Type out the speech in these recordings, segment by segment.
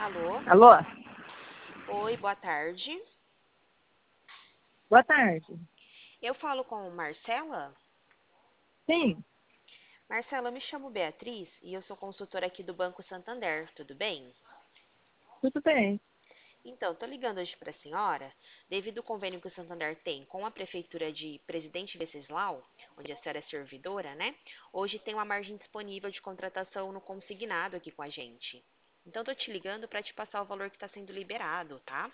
Alô? Alô? Oi, boa tarde. Boa tarde. Eu falo com Marcela? Sim, Marcela, eu me chamo Beatriz e eu sou consultora aqui do Banco Santander, tudo bem? tudo bem. Então, tô ligando hoje para a senhora, devido ao convênio que o Santander tem com a Prefeitura de Presidente Venceslau, onde a senhora é servidora, né? Hoje tem uma margem disponível de contratação no consignado aqui com a gente. Então, tô te ligando para te passar o valor que está sendo liberado, tá?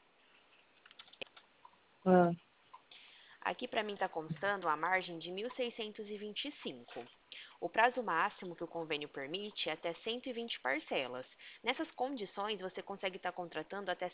Ah, Aqui para mim está constando a margem de 1.625. O prazo máximo que o convênio permite é até 120 parcelas. Nessas condições, você consegue estar contratando até R$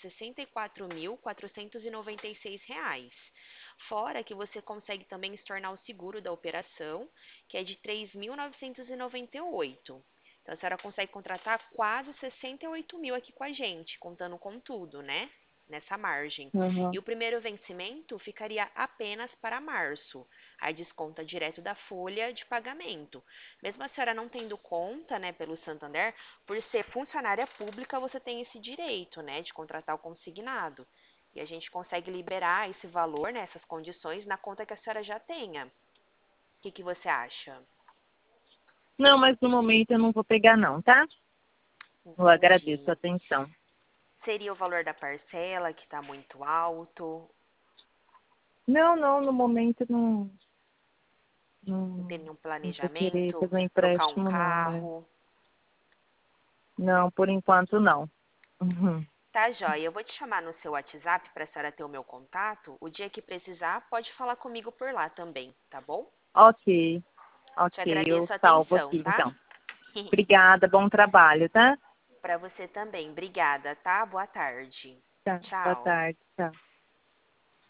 64.496. Fora que você consegue também se tornar o seguro da operação, que é de 3.998. Então, a senhora consegue contratar quase 68 mil aqui com a gente, contando com tudo, né? Nessa margem. E aham. o primeiro vencimento ficaria apenas para março. Aí desconta direto da folha de pagamento. Mesmo a senhora não tendo conta, né, pelo Santander, por ser funcionária pública, você tem esse direito, né, de contratar o consignado. E a gente consegue liberar esse valor, né, essas condições, na conta que a senhora já tenha. O que você acha? Não, mas no momento eu não vou pegar não, tá? Eu agradeço a Entendi. atenção. Seria o valor da parcela que está muito alto? Não, não, no momento não, Não não, tem nenhum não vou querer planejamento? fazer um Trocar um empréstimo não, né? carro? Não, por enquanto não. Uhum. Tá, joia. Eu vou te chamar no seu WhatsApp para a senhora ter o meu contato. O dia que precisar, pode falar comigo por lá também, tá bom? Ok, Te ok, eu agradeço a salvo atenção, aqui tá? então. Obrigada, bom trabalho, tá? Para você também. Obrigada, tá? Boa tarde. Tá, boa Tchau. tarde, tchau.